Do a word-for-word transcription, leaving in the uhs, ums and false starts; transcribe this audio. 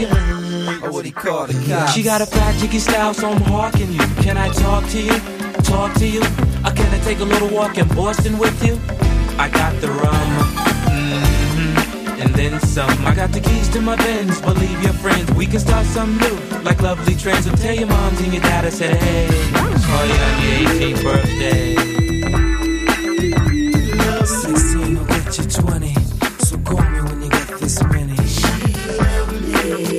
Or what he call the cops. She got a fat, jiggy style, so I'm hawking you. Can I talk to you? Talk to you? Or can I take a little walk in Boston with you? I got the rum, mm-hmm, and then some. I got the keys to my Benz, believe your friends. We can start something new, like lovely trends. So tell your moms and your dad I said, hey, saw you on your eighteenth birthday.